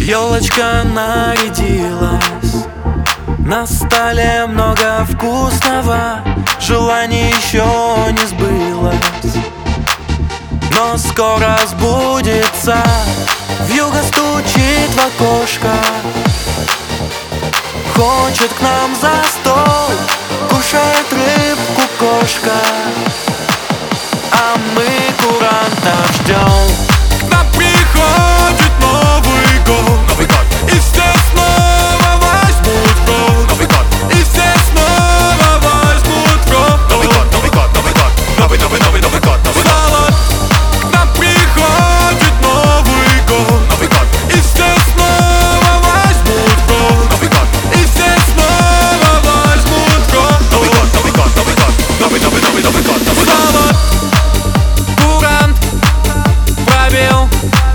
Елочка нарядилась, на столе много вкусного, желание еще не сбылось, но скоро сбудется. Вьюга стучит в окошко, хочет к нам за стол, кушает рыбку кошка, а мы курантов ждем. К нам приходит Новый год, и все снова возьмут в рот. Новый год, и все снова возьмут в рот. Новый год, Новый год, Новый год, Новый год, Новый год. К нам приходит Новый год, и все снова возьмут в рот. Новый год, и все снова возьмут в рот. Новый год, Новый год, Новый год, Новый год, Новый год. Курант пробил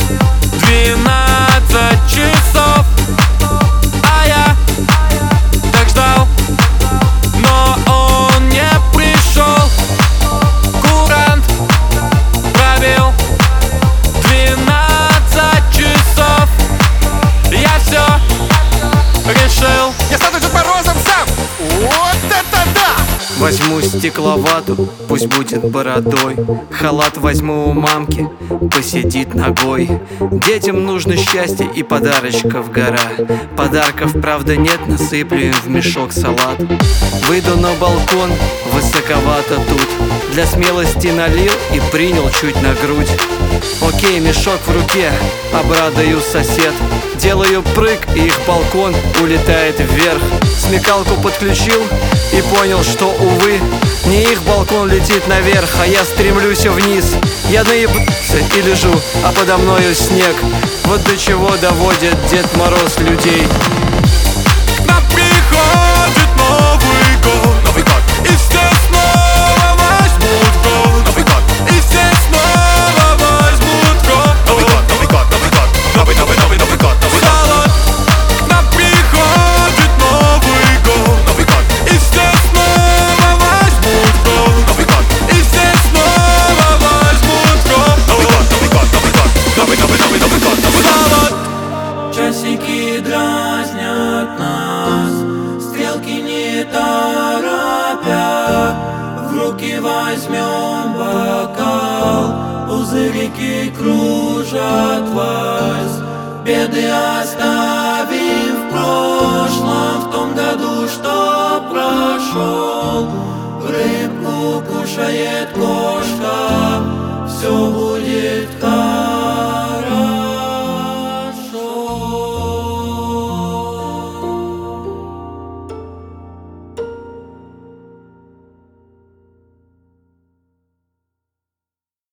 12 часов, а я так ждал, но он не пришел. Курант пробил 12 часов, я все решил. Я стану Дед Морозом сам! Вот это да! Возьму стекловату, пусть будет бородой. Халат возьму у мамки, посидит ногой. Детям нужно счастье и подарочков гора. Подарков, правда, нет, насыплю им в мешок салат. Выйду на балкон, высоковато тут. Для смелости налил и принял чуть на грудь. Окей, мешок в руке, обрадую сосед. Делаю прыг, и их балкон улетает вверх. Смекалку подключил и понял, что, увы, не их балкон летит наверх, а я стремлюсь вниз. Я наебался и лежу, а подо мною снег. Вот до чего доводит Дед Мороз людей. К нам приходит Новый год, и все снова возьмут в рот. Новый год, и все снова возьмут в рот. Новый год, Новый год, Новый год, Новый год, Новый год. К нам приходит Новый год, и все снова возьмут в рот. Новый год, и все снова возьмут в рот. Новый год, Новый год, Новый год, Новый год. Часики дразнят нас, стрелки не торопя. В руки возьмем бокал, пузырики кружат вальс. Беды оставим в прошлом, в том году, что прошел. Рыбку кушает кошка,